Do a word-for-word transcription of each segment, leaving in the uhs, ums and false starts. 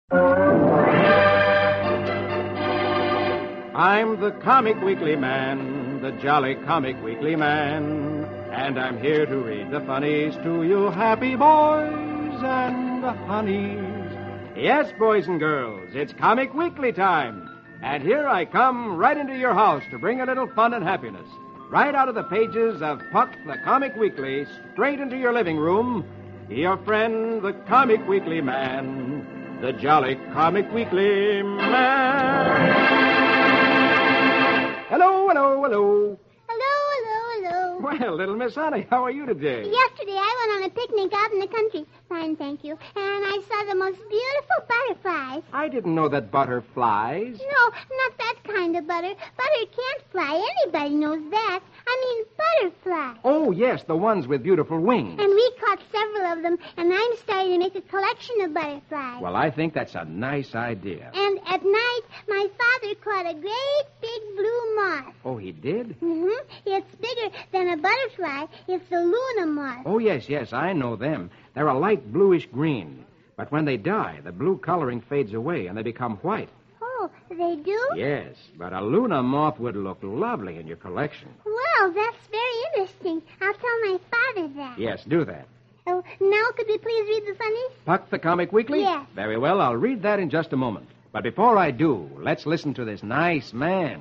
I'm the Comic Weekly Man, the jolly Comic Weekly Man, and I'm here to read the funnies to you happy boys and honeys. Yes, boys and girls, it's Comic Weekly time, and here I come right into your house to bring a little fun and happiness. Right out of the pages of Puck the Comic Weekly, straight into your living room, your friend, the Comic Weekly Man, the jolly Comic Weekly Man. Hello, hello, hello. Hello, hello, hello. Well, little Miss Honey, how are you today? Yesterday I went on a picnic out in the country. Fine, thank you. And I saw the most beautiful butterflies. I didn't know that butter flies. No, not that kind of butter. Butter can't fly. Anybody knows that. I mean butterflies. Oh, yes, the ones with beautiful wings. And we caught several of them, and I'm starting to make a collection of butterflies. Well, I think that's a nice idea. And at night, my father caught a great big blue moth. Oh, he did? Mm-hmm. It's bigger than a butterfly. It's the Luna moth. Oh, yes, yes, I know them. They're a light bluish green. But when they die, the blue coloring fades away and they become white. Oh, they do? Yes, but a Luna moth would look lovely in your collection. Well, that's very interesting. I'll tell my father that. Yes, do that. Oh, now could we please read the funnies? Puck the Comic Weekly? Yes. Very well, I'll read that in just a moment. But before I do, let's listen to this nice man.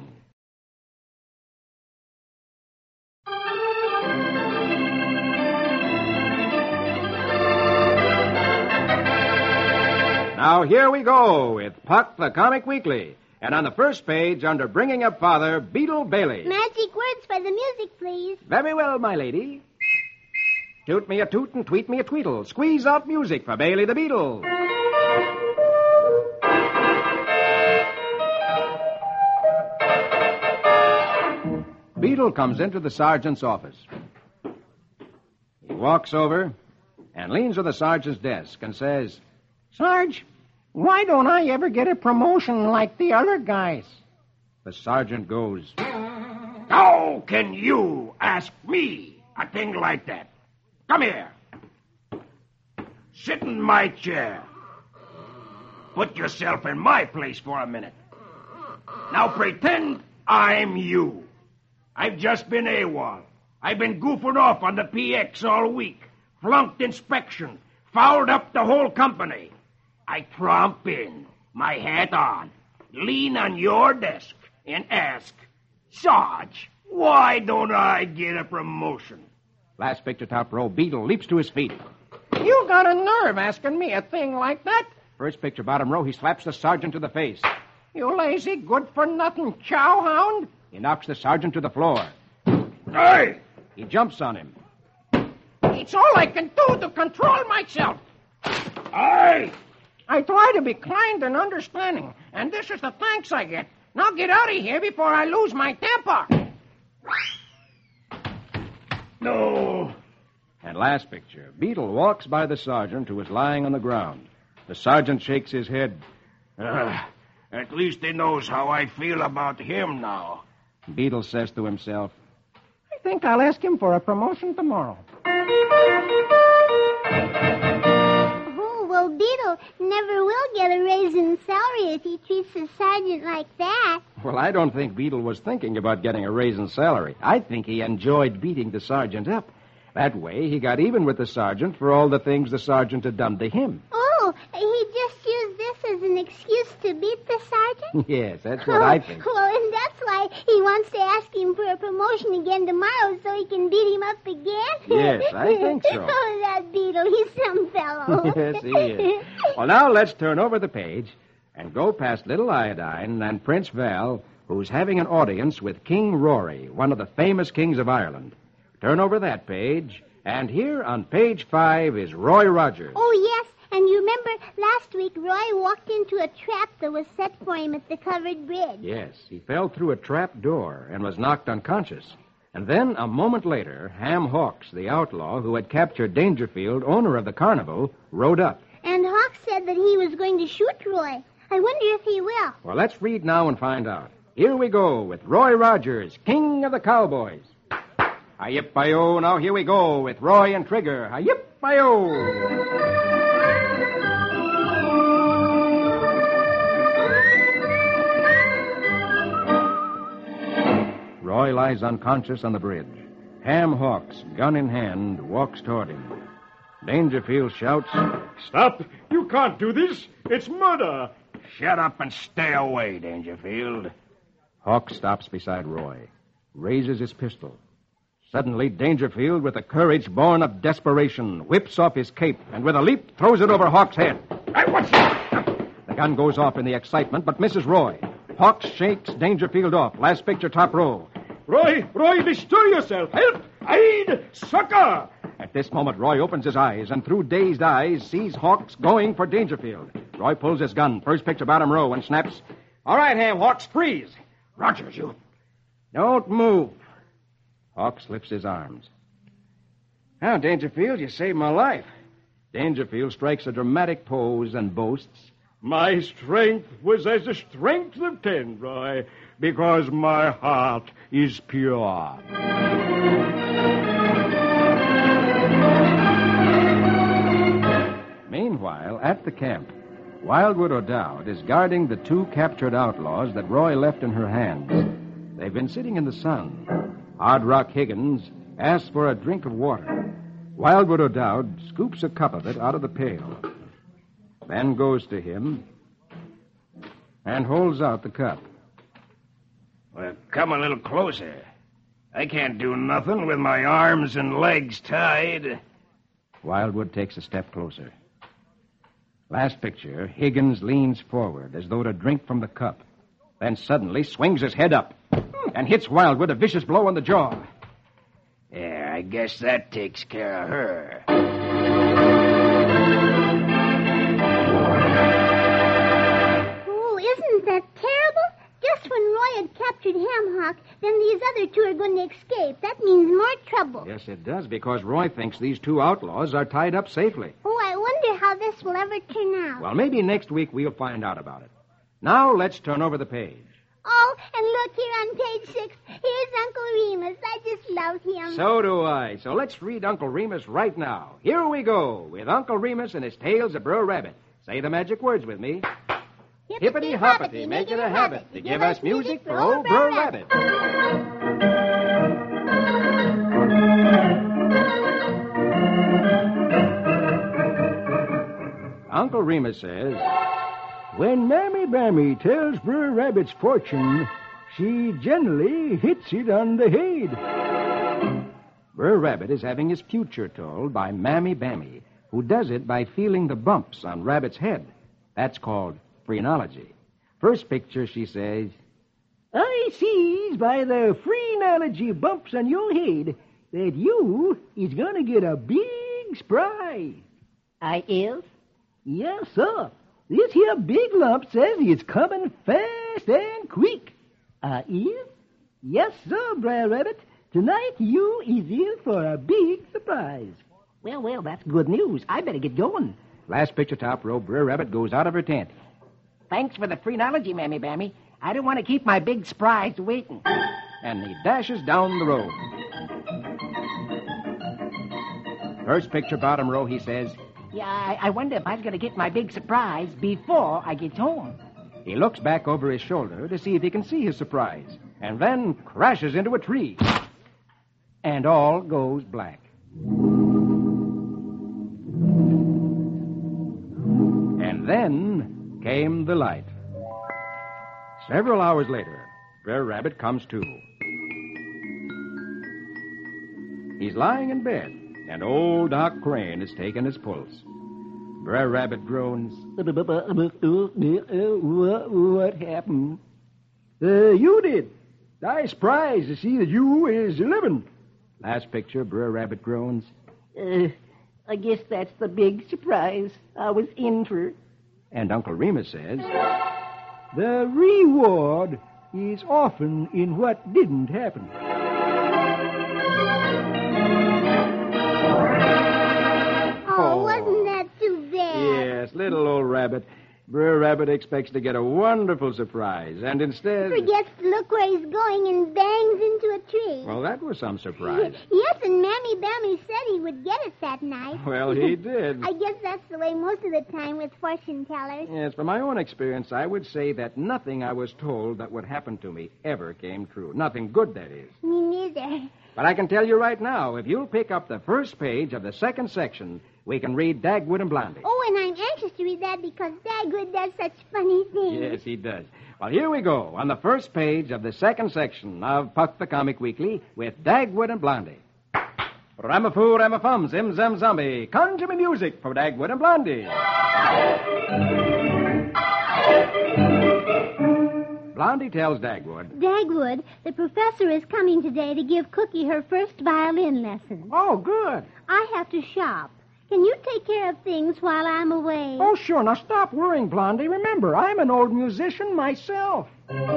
Now, here we go with Puck the Comic Weekly. And on the first page, under Bringing Up Father, Beetle Bailey. Magic words for the music, please. Very well, my lady. Toot me a toot and tweet me a tweedle. Squeeze out music for Bailey the Beetle. Beetle comes into the sergeant's office. He walks over and leans to the sergeant's desk and says, Sarge, why don't I ever get a promotion like the other guys? The sergeant goes, How can you ask me a thing like that? Come here. Sit in my chair. Put yourself in my place for a minute. Now pretend I'm you. I've just been AWOL. I've been goofing off on the P X all week. Flunked inspection. Fouled up the whole company. I tromp in, my hat on, lean on your desk, and ask, Sarge, why don't I get a promotion? Last picture top row, Beetle leaps to his feet. You got a nerve asking me a thing like that? First picture bottom row, he slaps the sergeant to the face. You lazy, good-for-nothing chowhound. He knocks the sergeant to the floor. Hey! He jumps on him. It's all I can do to control myself. Hey! I try to be kind and understanding, and this is the thanks I get. Now get out of here before I lose my temper. No. And last picture, Beetle walks by the sergeant who is lying on the ground. The sergeant shakes his head. Uh, at least he knows how I feel about him now. Beetle says to himself, I think I'll ask him for a promotion tomorrow. Oh, well, Beetle never will get a raise in salary if he treats the sergeant like that. Well, I don't think Beetle was thinking about getting a raise in salary. I think he enjoyed beating the sergeant up. That way, he got even with the sergeant for all the things the sergeant had done to him. Oh, he just used this as an excuse to beat the sergeant? Yes, that's what I think. Well, and that's why he wants to ask him for a promotion again tomorrow so he can beat him up again? Yes, I think so. Oh, that Beetle, he's some fellow. Yes, he is. Well, now let's turn over the page and go past Little Iodine and Prince Val, who's having an audience with King Rory, one of the famous kings of Ireland. Turn over that page, and here on page five is Roy Rogers. Oh, yes, and you remember last week Roy walked into a trap that was set for him at the covered bridge. Yes, he fell through a trap door and was knocked unconscious. And then, a moment later, Ham Hawks, the outlaw who had captured Dangerfield, owner of the carnival, rode up. And Hawks said that he was going to shoot Roy. I wonder if he will. Well, let's read now and find out. Here we go with Roy Rogers, King of the Cowboys. Hi-yip-bi-yo, now here we go with Roy and Trigger. Hi-yip-bi-yo. lies unconscious on the bridge. Ham Hawks, gun in hand, walks toward him. Dangerfield shouts, Stop! You can't do this. It's murder. Shut up and stay away, Dangerfield. Hawk stops beside Roy, raises his pistol. Suddenly, Dangerfield, with the courage born of desperation, whips off his cape and with a leap throws it over Hawk's head. Hey, what's that? The gun goes off in the excitement, but misses Roy. Hawk shakes Dangerfield off. Last picture, top row. Roy, Roy, bestir yourself. Help! Aid! Succor! At this moment, Roy opens his eyes and through dazed eyes sees Hawks going for Dangerfield. Roy pulls his gun, first picture, bottom row, and snaps, All right, Ham Hawks, freeze. Rogers, you... Don't move. Hawk lifts his arms. Now, Dangerfield, you saved my life. Dangerfield strikes a dramatic pose and boasts, My strength was as the strength of ten, Roy, because my heart is pure. Meanwhile, at the camp, Wildwood O'Dowd is guarding the two captured outlaws that Roy left in her hands. They've been sitting in the sun. Hard Rock Higgins asks for a drink of water. Wildwood O'Dowd scoops a cup of it out of the pail, then goes to him and holds out the cup. Well, come a little closer. I can't do nothing with my arms and legs tied. Wildwood takes a step closer. Last picture, Higgins leans forward as though to drink from the cup, then suddenly swings his head up and hits Wildwood a vicious blow on the jaw. Yeah, I guess that takes care of her. Oh, isn't that terrible? Just when Roy had captured Ham Hawk, then these other two are going to escape. That means more trouble. Yes, it does, because Roy thinks these two outlaws are tied up safely. Oh, I wonder how this will ever turn out. Well, maybe next week we'll find out about it. Now let's turn over the page. Oh, and look here on page six. Here's Uncle Remus. I just love him. So do I. So let's read Uncle Remus right now. Here we go with Uncle Remus and his tales of Brer Rabbit. Say the magic words with me. Hippity-hoppity, make it a habit to give us music for old Brer Rabbit. Uncle Remus says, When Mammy Bammy tells Brer Rabbit's fortune, she generally hits it on the head. Brer Rabbit is having his future told by Mammy Bammy, who does it by feeling the bumps on Rabbit's head. That's called phrenology. First picture, she says, I sees by the phrenology bumps on your head that you is going to get a big surprise. I is? Yes, sir. This here big lump says it's coming fast and quick. I is? Yes, sir, Brer Rabbit. Tonight you is in for a big surprise. Well, well, that's good news. I better get going. Last picture, top row, Brer Rabbit goes out of her tent. Thanks for the phrenology, Mammy Bammy. I don't want to keep my big surprise waiting. And he dashes down the road. First picture, bottom row, he says, Yeah, I, I wonder if I was going to get my big surprise before I get home. He looks back over his shoulder to see if he can see his surprise, and then crashes into a tree. And all goes black. And then came the light. Several hours later, Brer Rabbit comes to. He's lying in bed, and old Doc Crane is taking his pulse. Brer Rabbit groans. What happened? Uh, you did. I surprised to see that you is living. Last picture, Brer Rabbit groans. Uh, I guess that's the big surprise I was in for. And Uncle Remus says, The reward is often in what didn't happen. Oh, wasn't that too bad? Yes, little old rabbit. Brer Rabbit expects to get a wonderful surprise, and instead... Forgets to look where he's going and bangs into a tree. Well, that was some surprise. Yes, and Mammy Bammy said he would get it that night. Well, he did. I guess that's the way most of the time with fortune tellers. Yes, from my own experience, I would say that nothing I was told that would happen to me ever came true. Nothing good, that is. Me neither. But I can tell you right now, if you'll pick up the first page of the second section, we can read Dagwood and Blondie. Oh, and I'm anxious to read that because Dagwood does such funny things. Yes, he does. Well, here we go, on the first page of the second section of Puck the Comic Weekly with Dagwood and Blondie. Ramafoo, ramafum, zim, zam, zombie. Conjure me music for Dagwood and Blondie. Blondie tells Dagwood. Dagwood, the professor is coming today to give Cookie her first violin lesson. Oh, good. I have to shop. Can you take care of things while I'm away? Oh, sure. Now stop worrying, Blondie. Remember, I'm an old musician myself.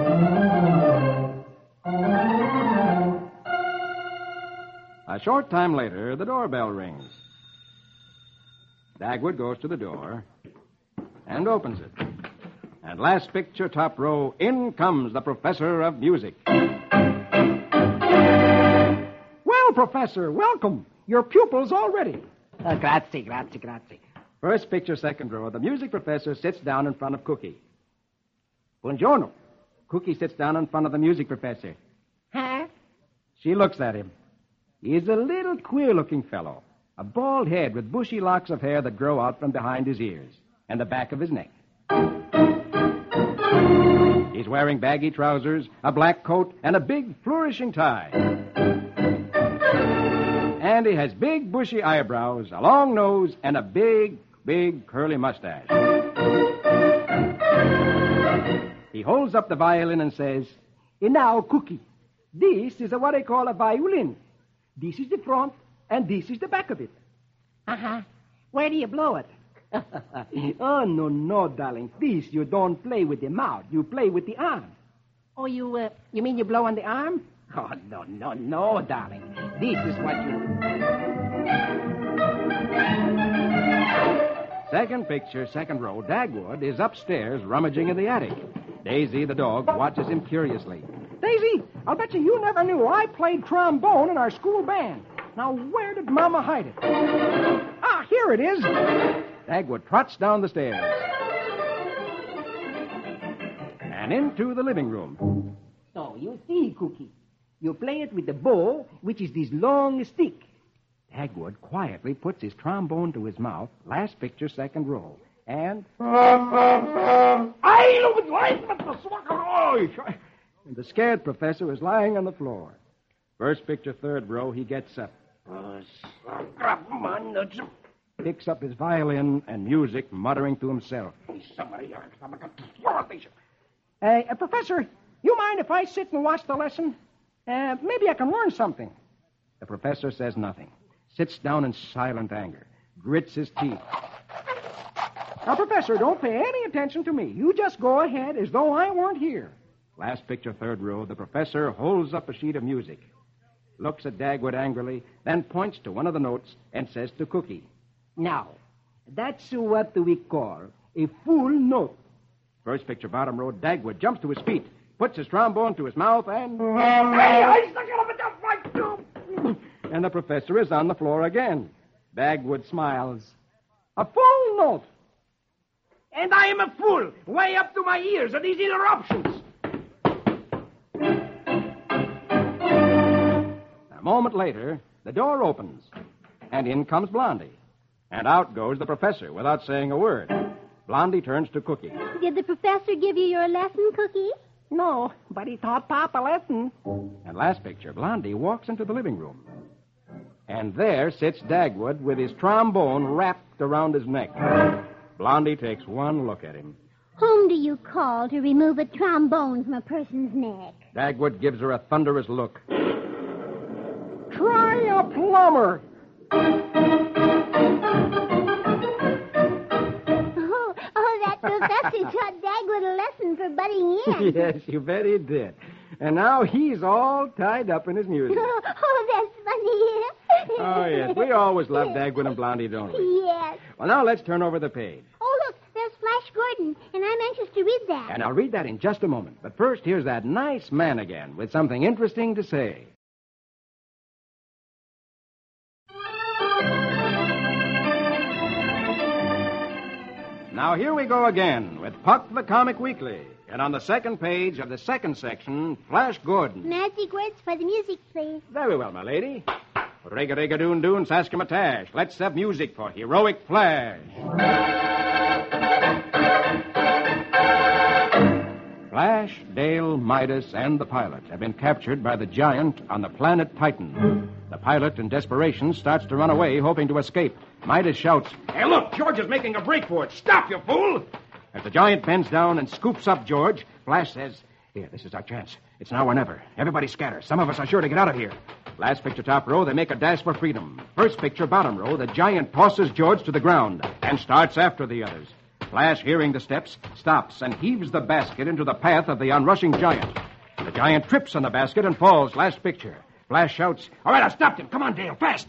A short time later, the doorbell rings. Dagwood goes to the door and opens it. And last picture, top row, in comes the professor of music. Well, Professor, welcome. Your pupil's all ready. Uh, grazie, grazie, grazie. First picture, second row, the music professor sits down in front of Cookie. Buongiorno. Cookie sits down in front of the music professor. Huh? She looks at him. He's a little queer-looking fellow. A bald head with bushy locks of hair that grow out from behind his ears and the back of his neck. He's wearing baggy trousers, a black coat, and a big, flourishing tie. And he has big, bushy eyebrows, a long nose, and a big, big, curly mustache. He holds up the violin and says, And now, Cookie, this is a, what I call a violin. This is the front, and this is the back of it. Uh-huh. Where do you blow it? Oh, no, no, darling. This you don't play with the mouth. You play with the arm. Oh, you, uh, you mean you blow on the arm? Oh, no, no, no, darling. This is what you... Second picture, second row, Dagwood is upstairs rummaging in the attic. Daisy, the dog, watches him curiously. Daisy, I'll bet you you never knew I played trombone in our school band. Now, where did Mama hide it? Ah, here it is. Dagwood trots down the stairs and into the living room. So, you see, Cookie, you play it with the bow, which is this long stick. Dagwood quietly puts his trombone to his mouth, last picture, second row, and... And the scared professor is lying on the floor. First picture, third row, he gets up. Picks up his violin and music, muttering to himself. Hey, uh, Professor, you mind if I sit and watch the lesson? Uh, maybe I can learn something. The professor says nothing, sits down in silent anger, grits his teeth. Now, Professor, don't pay any attention to me. You just go ahead as though I weren't here. Last picture, third row, the professor holds up a sheet of music, looks at Dagwood angrily, then points to one of the notes and says to Cookie, Now, that's what we call a full note. First picture, bottom row, Dagwood jumps to his feet, puts his trombone to his mouth, and... And the professor is on the floor again. Dagwood smiles. A full note. And I am a fool, way up to my ears at these interruptions. A moment later, the door opens, and in comes Blondie. And out goes the professor without saying a word. Blondie turns to Cookie. Did the professor give you your lesson, Cookie? No, but he taught Papa a lesson. And last picture, Blondie walks into the living room. And there sits Dagwood with his trombone wrapped around his neck. Blondie takes one look at him. Whom do you call to remove a trombone from a person's neck? Dagwood gives her a thunderous look. Try a plumber. Oh, oh, that professor taught Dagwood a lesson for butting in. Yes, you bet he did. And now he's all tied up in his music. Oh, that's funny. Oh, yes. We always love Dagwood and Blondie, don't we? Yes. Well, now let's turn over the page. Oh, look, there's Flash Flash Gordon, and I'm anxious to read that. And I'll read that in just a moment. But first, here's that nice man again with something interesting to say. Now, here we go again with Puck the Comic Weekly. And on the second page of the second section, Flash Gordon. Magic words for the music, please. Very well, my lady. Rega-rega-doon-doon, Saskimatash. Let's have music for Heroic Flash. Flash, Dale, Midas, and the pilot have been captured by the giant on the planet Titan. The pilot, in desperation, starts to run away, hoping to escape. Midas shouts, Hey, look, George is making a break for it. Stop, you fool! As the giant bends down and scoops up George, Flash says, Here, this is our chance. It's now or never. Everybody scatter. Some of us are sure to get out of here. Last picture, top row, they make a dash for freedom. First picture, bottom row, the giant tosses George to the ground and starts after the others. Flash, hearing the steps, stops and heaves the basket into the path of the onrushing giant. The giant trips on the basket and falls. Last picture. Flash shouts, All right, I stopped him. Come on, Dale, fast.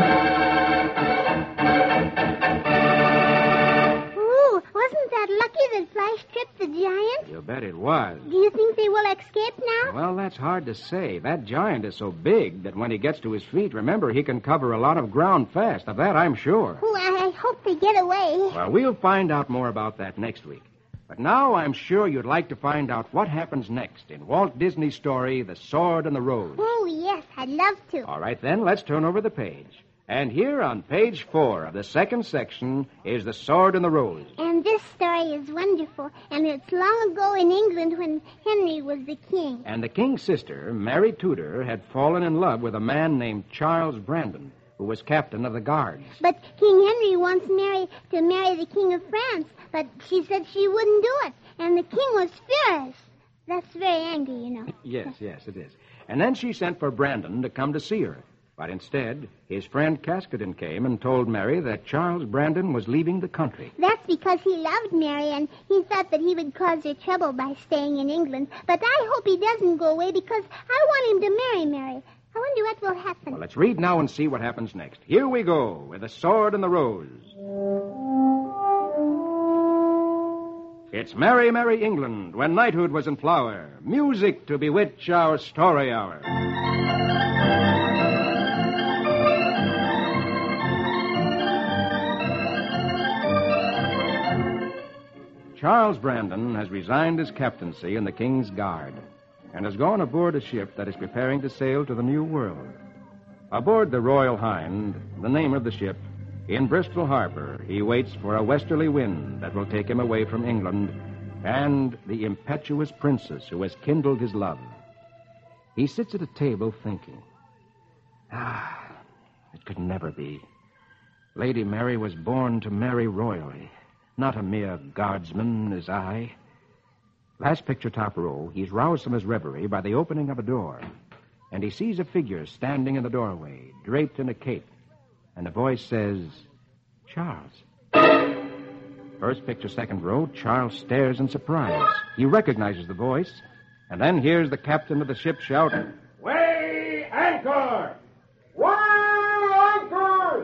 Ooh, wasn't that lucky that Flash tripped the giant? You bet it was. Do you think they will escape now? Well, that's hard to say. That giant is so big that when he gets to his feet, remember, he can cover a lot of ground fast. Of that, I'm sure. Oh, I I hope they get away. Well, we'll find out more about that next week. But now I'm sure you'd like to find out what happens next in Walt Disney's story, The Sword and the Rose. Oh, yes, I'd love to. All right, then, let's turn over the page. And here on page four of the second section is The Sword and the Rose. And this story is wonderful, and it's long ago in England when Henry was the king. And the king's sister, Mary Tudor, had fallen in love with a man named Charles Brandon, who was captain of the guards. But King Henry wants Mary to marry the King of France, but she said she wouldn't do it, and the king was furious. That's very angry, you know. Yes, yes, it is. And then she sent for Brandon to come to see her. But instead, his friend Caskoden came and told Mary that Charles Brandon was leaving the country. That's because he loved Mary, and he thought that he would cause her trouble by staying in England. But I hope he doesn't go away because I want him to marry Mary. I wonder what will happen. Well, let's read now and see what happens next. Here we go with The Sword and the Rose. It's merry, merry England, when knighthood was in flower. Music to bewitch our story hour. Charles Brandon has resigned his captaincy in the King's Guard and has gone aboard a ship that is preparing to sail to the New World. Aboard the Royal Hind, the name of the ship, in Bristol Harbor, he waits for a westerly wind that will take him away from England and the impetuous princess who has kindled his love. He sits at a table thinking, Ah, it could never be. Lady Mary was born to marry royally, not a mere guardsman as I. Last picture, top row, he's roused from his reverie by the opening of a door, and he sees a figure standing in the doorway, draped in a cape, and the voice says, Charles. First picture, second row, Charles stares in surprise. He recognizes the voice, and then hears the captain of the ship shout, Weigh anchor! Weigh anchor!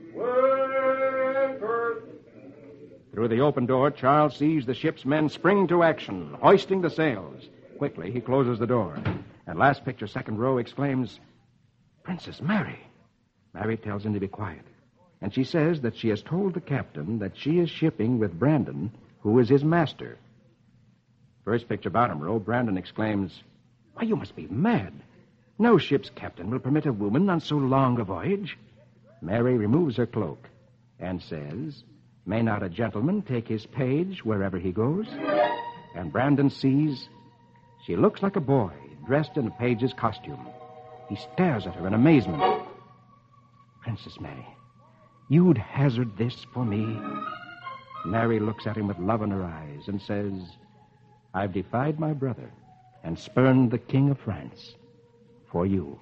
Weigh anchor! Through the open door, Charles sees the ship's men spring to action, hoisting the sails. Quickly, he closes the door. And last picture, second row, exclaims, Princess Mary. Mary tells him to be quiet. And she says that she has told the captain that she is shipping with Brandon, who is his master. First picture, bottom row, Brandon exclaims, Why, you must be mad. No ship's captain will permit a woman on so long a voyage. Mary removes her cloak and says, May not a gentleman take his page wherever he goes? And Brandon sees she looks like a boy dressed in a page's costume. He stares at her in amazement. Princess Mary, you'd hazard this for me? Mary looks at him with love in her eyes and says, I've defied my brother and spurned the King of France for you.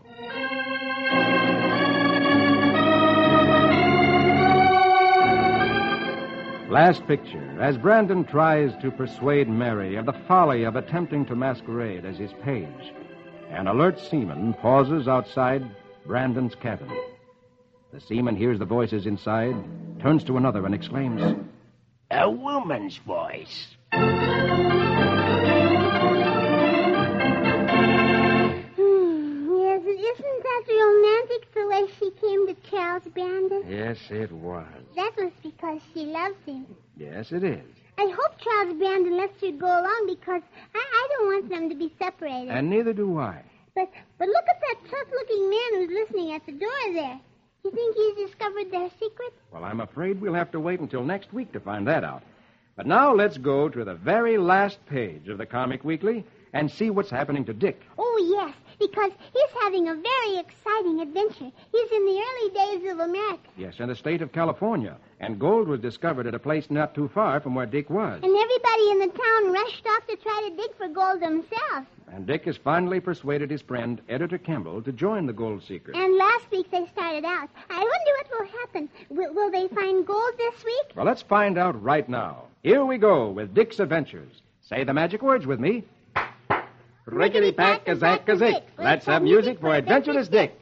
Last picture, as Brandon tries to persuade Mary of the folly of attempting to masquerade as his page, an alert seaman pauses outside Brandon's cabin. The seaman hears the voices inside, turns to another and exclaims, a woman's voice. Yes, isn't that romantic, the way she came to Charles Brandon? Yes, it was. That was because she loves him. Yes, it is. I hope Charles Brandon lets her go along because I, I don't want them to be separated. And neither do I. But but look at that tough-looking man who's listening at the door there. You think he's discovered their secret? Well, I'm afraid we'll have to wait until next week to find that out. But now let's go to the very last page of the Comic Weekly and see what's happening to Dick. Oh, yes, because he's having a very exciting adventure. He's in the early days of America. Yes, in the state of California. And gold was discovered at a place not too far from where Dick was. And everybody in the town rushed off to try to dig for gold themselves. And Dick has finally persuaded his friend, Editor Kimball, to join the gold seekers. And last week they started out. I wonder what will happen. Will, will they find gold this week? Well, let's find out right now. Here we go with Dick's adventures. Say the magic words with me. Rickety-pack-a-zack-a-zick. Let's have music for Adventurous Dick.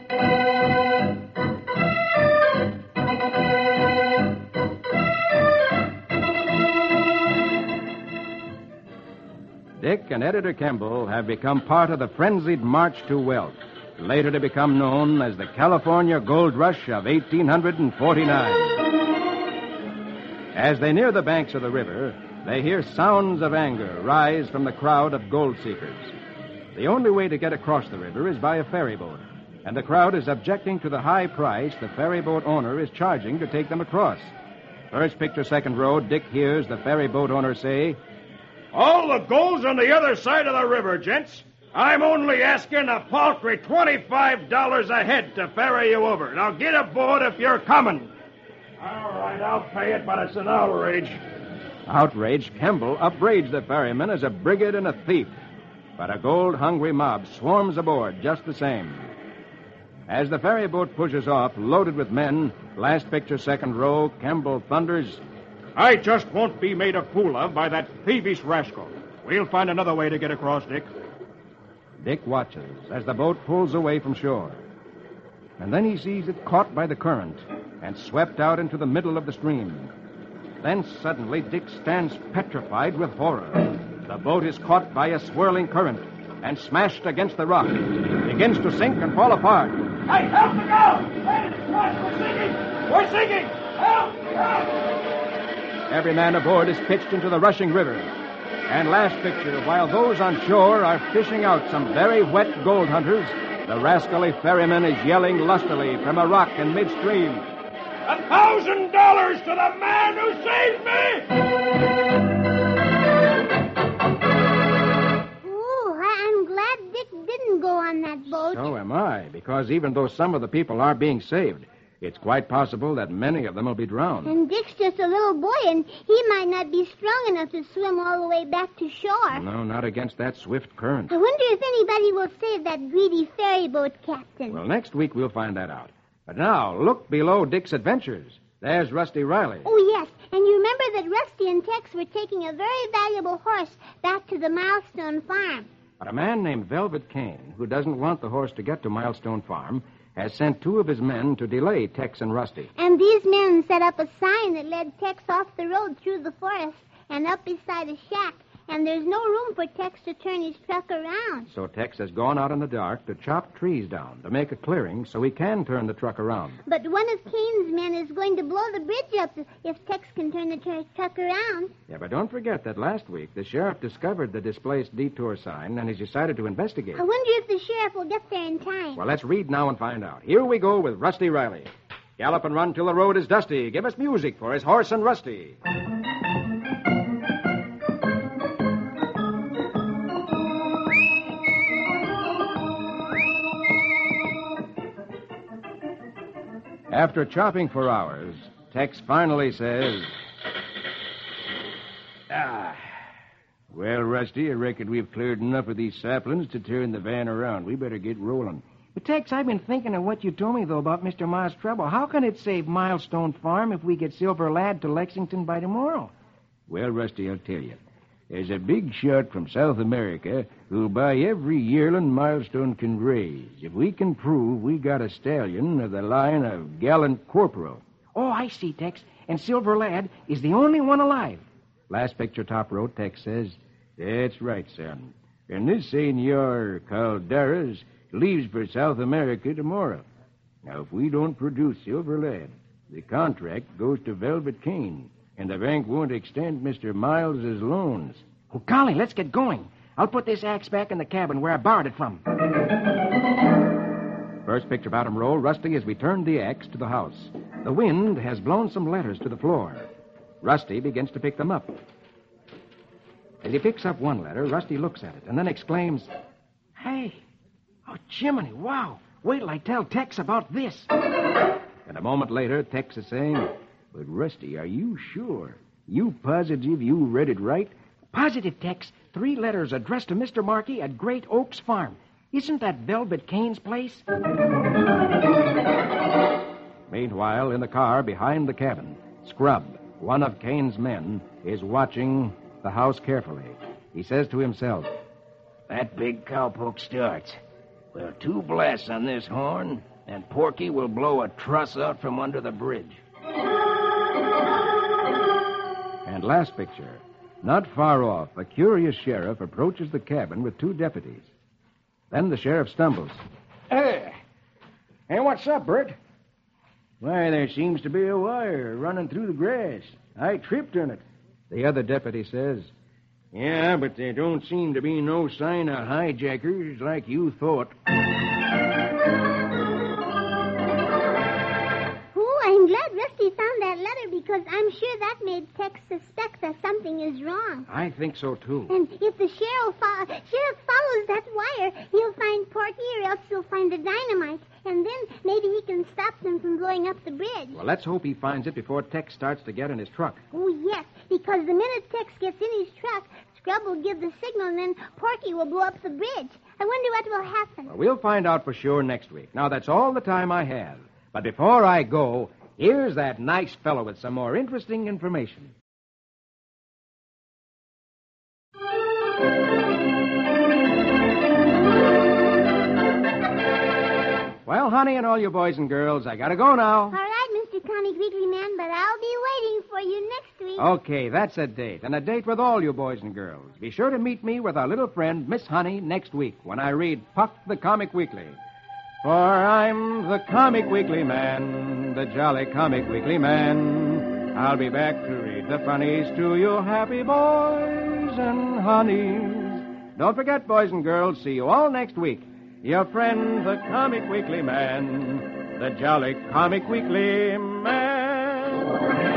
Dick and Editor Kimball have become part of the frenzied march to wealth, later to become known as the California Gold Rush of eighteen forty-nine. As they near the banks of the river, they hear sounds of anger rise from the crowd of gold seekers. The only way to get across the river is by a ferry boat, and the crowd is objecting to the high price the ferry boat owner is charging to take them across. First picture, second row, Dick hears the ferry boat owner say, All the gold's on the other side of the river, gents. I'm only asking a paltry twenty-five dollars a head to ferry you over. Now get aboard if you're coming. All right, I'll pay it, but it's an outrage. Outraged, Kimball upbraids the ferryman as a brigand and a thief. But a gold-hungry mob swarms aboard just the same. As the ferry boat pushes off, loaded with men, last picture, second row, Kimball thunders, I just won't be made a fool of by that thievish rascal. We'll find another way to get across, Dick. Dick watches as the boat pulls away from shore. And then he sees it caught by the current and swept out into the middle of the stream. Then suddenly Dick stands petrified with horror. The boat is caught by a swirling current and smashed against the rock. Begins to sink and fall apart. Hey, help me go! Hey, we're sinking! We're sinking! Help! Help! Every man aboard is pitched into the rushing river. And last picture, while those on shore are fishing out some very wet gold hunters, the rascally ferryman is yelling lustily from a rock in midstream. A thousand dollars to the man who saved me! Oh, I- I'm glad Dick didn't go on that boat. So am I, because even though some of the people are being saved, it's quite possible that many of them will be drowned. And Dick's just a little boy, and he might not be strong enough to swim all the way back to shore. No, not against that swift current. I wonder if anybody will save that greedy ferry boat captain. Well, next week we'll find that out. But now, look below Dick's adventures. There's Rusty Riley. Oh, yes. And you remember that Rusty and Tex were taking a very valuable horse back to the Milestone Farm. But a man named Velvet Kane, who doesn't want the horse to get to Milestone Farm, has sent two of his men to delay Tex and Rusty. And these men set up a sign that led Tex off the road through the forest and up beside a shack. And there's no room for Tex to turn his truck around. So Tex has gone out in the dark to chop trees down to make a clearing so he can turn the truck around. But one of Kane's men is going to blow the bridge up if Tex can turn the tr- truck around. Yeah, but don't forget that last week the sheriff discovered the displaced detour sign and has decided to investigate. I wonder if the sheriff will get there in time. Well, let's read now and find out. Here we go with Rusty Riley. Gallop and run till the road is dusty. Give us music for his horse and Rusty. After chopping for hours, Tex finally says, Ah, well, Rusty, I reckon we've cleared enough of these saplings to turn the van around. We better get rolling. But, Tex, I've been thinking of what you told me, though, about Mister Miles Treble. How can it save Milestone Farm if we get Silver Lad to Lexington by tomorrow? Well, Rusty, I'll tell you. There's a big shot from South America who'll buy every yearling Milestone can raise if we can prove we got a stallion of the line of Gallant Corporal. Oh, I see, Tex. and Silver Lad is the only one alive. Last picture, top row, Tex says, "That's right, son. And this Senor Calderas leaves for South America tomorrow. Now, if we don't produce Silver Lad, the contract goes to Velvet Cane, and the bank won't extend Mister Miles's loans." Oh, golly, let's get going. I'll put this axe back in the cabin where I borrowed it from. First picture, bottom row, Rusty has returned the axe to the house. The wind has blown some letters to the floor. Rusty begins to pick them up. As he picks up one letter, Rusty looks at it and then exclaims, Hey, oh, Jiminy, wow. Wait till I tell Tex about this. And a moment later, Tex is saying, "But, Rusty, are you sure? You positive you read it right?" Positive, Tex. Three letters addressed to Mister Markey at Great Oaks Farm. Isn't that Velvet Cane's place? Meanwhile, in the car behind the cabin, Scrub, one of Cane's men, is watching the house carefully. He says to himself, "That big cowpoke starts. Well, two blasts on this horn, and Porky will blow a truss out from under the bridge." And last picture, not far off, a curious sheriff approaches the cabin with two deputies. Then the sheriff stumbles. Hey, hey, what's up, Bert? Why, there seems to be a wire running through the grass. I tripped on it. The other deputy says, "Yeah, but there don't seem to be no sign of hijackers like you thought." Oh, I'm glad Rusty found that letter because I'm sure that made Tex suspect that something is wrong. "I think so, too." And if the sheriff, fo- sheriff follows that wire, he'll find Porky or else he'll find the dynamite. And then maybe he can stop them from blowing up the bridge. Well, let's hope he finds it before Tex starts to get in his truck. Oh, yes, because the minute Tex gets in his truck, Scrub will give the signal and then Porky will blow up the bridge. I wonder what will happen. Well, we'll find out for sure next week. Now, that's all the time I have. But before I go, here's that nice fellow with some more interesting information. Well, honey, and all you boys and girls, I gotta go now. All right, Mister Comic Weekly Man, but I'll be waiting for you next week. Okay, that's a date, and a date with all you boys and girls. Be sure to meet me with our little friend, Miss Honey, next week when I read Puck the Comic Weekly. For I'm the Comic Weekly Man, the jolly Comic Weekly Man. I'll be back to read the funnies to you happy boys and honeys. Don't forget, boys and girls, see you all next week. Your friend, the Comic Weekly Man, the jolly Comic Weekly Man.